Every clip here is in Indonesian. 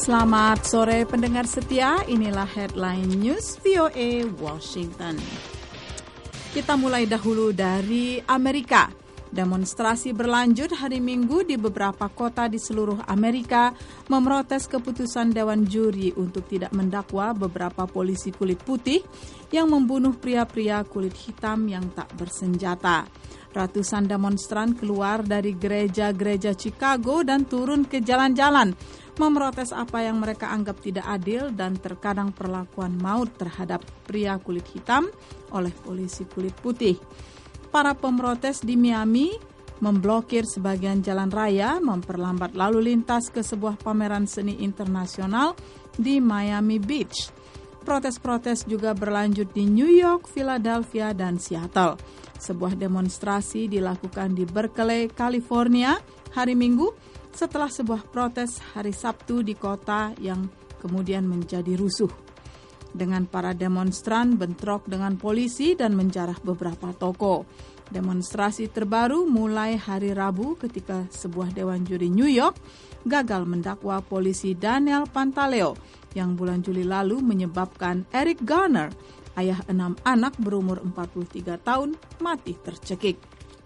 Selamat sore pendengar setia, inilah Headline News VOA Washington. Kita mulai dahulu dari Amerika. Demonstrasi berlanjut hari Minggu di beberapa kota di seluruh Amerika memprotes keputusan Dewan Juri untuk tidak mendakwa beberapa polisi kulit putih yang membunuh pria-pria kulit hitam yang tak bersenjata. Ratusan demonstran keluar dari gereja-gereja Chicago dan turun ke jalan-jalan memprotes apa yang mereka anggap tidak adil dan terkadang perlakuan maut terhadap pria kulit hitam oleh polisi kulit putih. Para pemrotes di Miami memblokir sebagian jalan raya, memperlambat lalu lintas ke sebuah pameran seni internasional di Miami Beach. Protes-protes juga berlanjut di New York, Philadelphia, dan Seattle. Sebuah demonstrasi dilakukan di Berkeley, California hari Minggu setelah sebuah protes hari Sabtu di kota yang kemudian menjadi rusuh. Dengan para demonstran bentrok dengan polisi dan menjarah beberapa toko. Demonstrasi terbaru mulai hari Rabu ketika sebuah Dewan Juri New York gagal mendakwa polisi Daniel Pantaleo yang bulan Juli lalu menyebabkan Eric Garner, ayah 6 anak berumur 43 tahun, mati tercekik.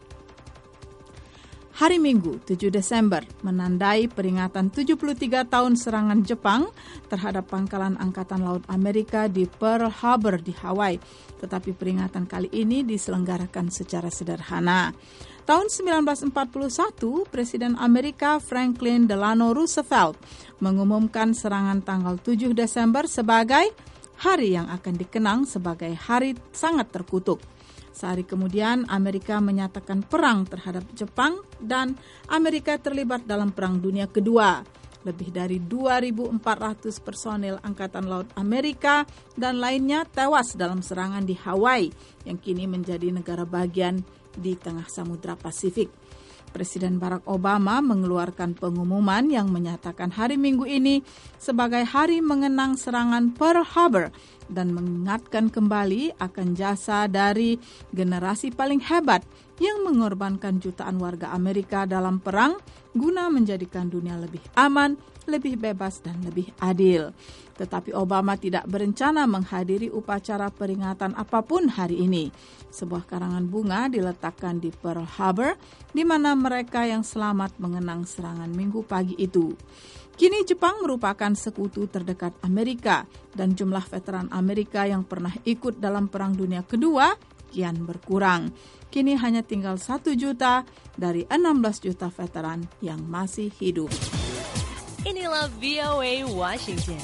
Hari Minggu, 7 Desember, menandai peringatan 73 tahun serangan Jepang terhadap pangkalan Angkatan Laut Amerika di Pearl Harbor di Hawaii. Tetapi peringatan kali ini diselenggarakan secara sederhana. Tahun 1941, Presiden Amerika Franklin Delano Roosevelt mengumumkan serangan tanggal 7 Desember sebagai hari yang akan dikenang sebagai hari sangat terkutuk. Sehari kemudian, Amerika menyatakan perang terhadap Jepang dan Amerika terlibat dalam Perang Dunia Kedua. Lebih dari 2.400 personil Angkatan Laut Amerika dan lainnya tewas dalam serangan di Hawaii, yang kini menjadi negara bagian di tengah Samudra Pasifik. Presiden Barack Obama mengeluarkan pengumuman yang menyatakan hari Minggu ini sebagai hari mengenang serangan Pearl Harbor dan mengingatkan kembali akan jasa dari generasi paling hebat yang mengorbankan jutaan warga Amerika dalam perang guna menjadikan dunia lebih aman, lebih bebas, dan lebih adil. Tetapi Obama tidak berencana menghadiri upacara peringatan apapun hari ini. Sebuah karangan bunga diletakkan di Pearl Harbor, di mana mereka yang selamat mengenang serangan Minggu pagi itu. Kini Jepang merupakan sekutu terdekat Amerika, dan jumlah veteran Amerika yang pernah ikut dalam Perang Dunia Kedua kian berkurang. Kini hanya tinggal 1 juta dari 16 juta veteran yang masih hidup. Inilah VOA Washington.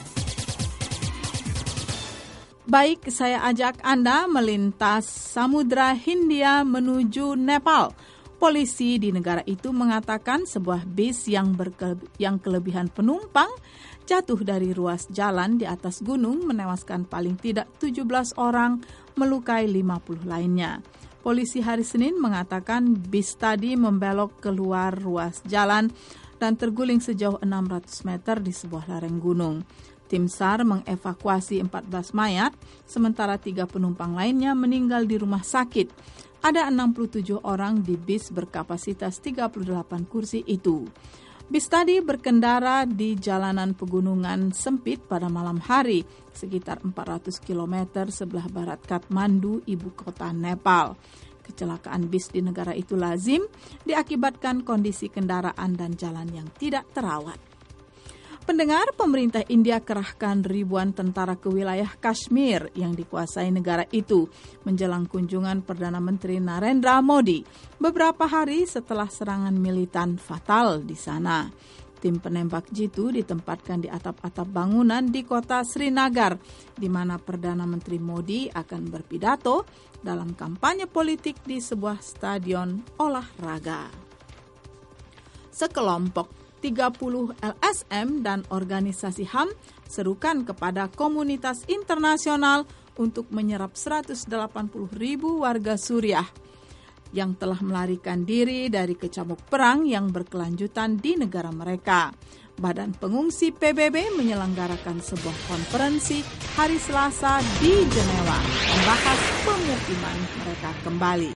Baik, saya ajak Anda melintas Samudra Hindia menuju Nepal. Polisi di negara itu mengatakan sebuah bis yang kelebihan penumpang jatuh dari ruas jalan di atas gunung menewaskan paling tidak 17 orang, melukai 50 lainnya. Polisi hari Senin mengatakan bis tadi membelok keluar ruas jalan dan terguling sejauh 600 meter di sebuah lereng gunung. Tim SAR mengevakuasi 14 mayat, sementara 3 penumpang lainnya meninggal di rumah sakit. Ada 67 orang di bis berkapasitas 38 kursi itu. Bis tadi berkendara di jalanan pegunungan sempit pada malam hari, sekitar 400 km sebelah barat Kathmandu, ibu kota Nepal. Kecelakaan bis di negara itu lazim diakibatkan kondisi kendaraan dan jalan yang tidak terawat. Pendengar, pemerintah India kerahkan ribuan tentara ke wilayah Kashmir yang dikuasai negara itu menjelang kunjungan Perdana Menteri Narendra Modi beberapa hari setelah serangan militan fatal di sana. Tim penembak jitu ditempatkan di atap-atap bangunan di kota Srinagar, di mana Perdana Menteri Modi akan berpidato dalam kampanye politik di sebuah stadion olahraga. Sekelompok 30 LSM dan organisasi HAM serukan kepada komunitas internasional untuk menyerap 180.000 warga Suriah yang telah melarikan diri dari kecamuk perang yang berkelanjutan di negara mereka. Badan Pengungsi PBB menyelenggarakan sebuah konferensi hari Selasa di Jenewa membahas pemukiman mereka kembali.